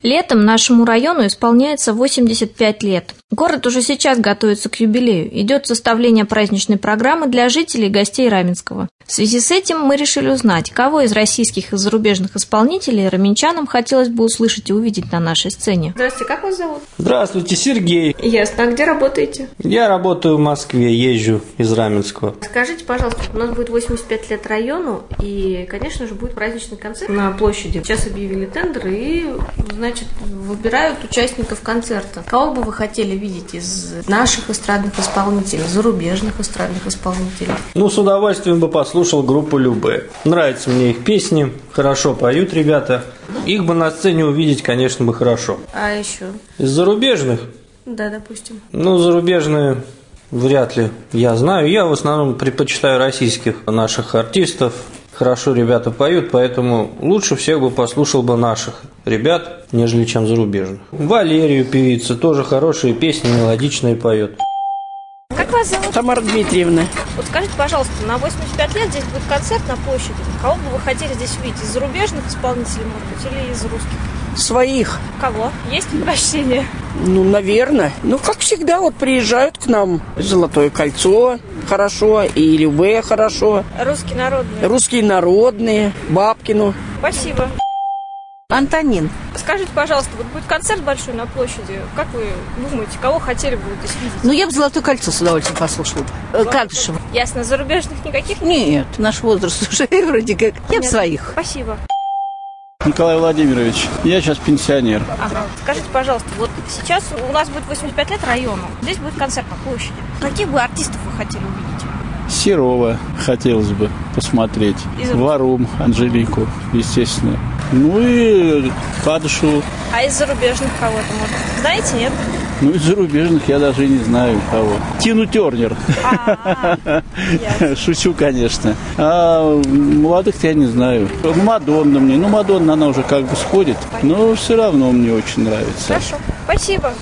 Летом нашему району исполняется 85 лет. Город уже сейчас готовится к юбилею. Идет составление праздничной программы для жителей и гостей Раменского. В связи с этим мы решили узнать, кого из российских и зарубежных исполнителей раменчанам хотелось бы услышать и увидеть на нашей сцене. Здравствуйте, как вас зовут? Здравствуйте, Сергей. Ясно. А где работаете? Я работаю в Москве, езжу из Раменского. Скажите, пожалуйста, у нас будет 85 лет району, и, конечно же, будет праздничный концерт на площади. Сейчас объявили тендер и, значит, выбирают участников концерта. Кого бы вы хотели видеть из наших эстрадных исполнителей, зарубежных эстрадных исполнителей? С удовольствием бы послушал группу Любэ. Нравятся мне их песни, хорошо поют ребята. Их бы на сцене увидеть, конечно, бы хорошо. А еще? Из зарубежных? Да, допустим. Зарубежные вряд ли я знаю. Я в основном предпочитаю российских наших артистов. Хорошо ребята поют, поэтому лучше всех бы послушал бы наших ребят, нежели чем зарубежных. Валерию, певица, тоже хорошие песни, мелодичные поет. Как вас зовут? Тамара Дмитриевна. Вот скажите, пожалуйста, на 85 лет здесь будет концерт на площади. Кого бы вы хотели здесь увидеть? Из зарубежных исполнителей, может быть, или из русских? Своих. Кого? Есть предпочтение? Наверное. Как всегда, приезжают к нам. Золотое кольцо хорошо, и Любэ хорошо. Русские народные? Русские народные, Бабкину. Спасибо. Антонин. Скажите, пожалуйста, вот будет концерт большой на площади. Как вы думаете, кого хотели бы здесь видеть? Я бы «Золотое кольцо» с удовольствием послушала. Кадышева. Ясно. Зарубежных никаких? Нет, наш возраст уже вроде как. Я бы своих. Спасибо. Николай Владимирович, я сейчас пенсионер. Ага. Скажите, пожалуйста, вот сейчас у нас будет 85 лет району. Здесь будет концерт на площади. Каких бы артистов вы хотели увидеть? Серова хотелось бы посмотреть. Варум, Анжелику, естественно. И Кадышеву. А из зарубежных кого-то, может? Знаете, нет? Из зарубежных я даже и не знаю кого. Тину Тернер. Шучу, конечно. А молодых я не знаю. Мадонна мне. Мадонна, она уже как бы сходит. Но все равно мне очень нравится. Хорошо. Спасибо.